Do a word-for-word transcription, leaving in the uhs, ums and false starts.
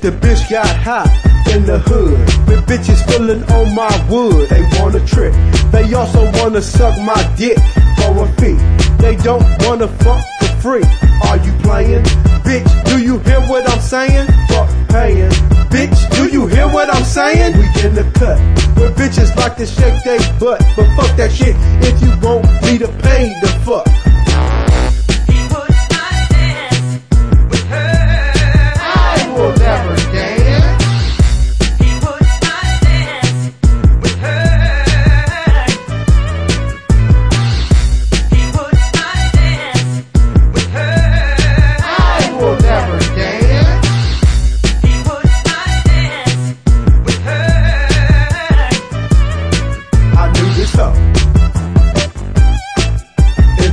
The bitch got hot in the hood, with bitches feeling on my wood. They wanna trip, they also wanna suck my dick for a fee. They don't wanna fuck for free. Are you playing? Bitch, do you hear what I'm saying? Fuck paying. Bitch, do you hear what I'm saying? We in the cut, where bitches like to shake they butt. But fuck that shit if you want me to pay the fuck.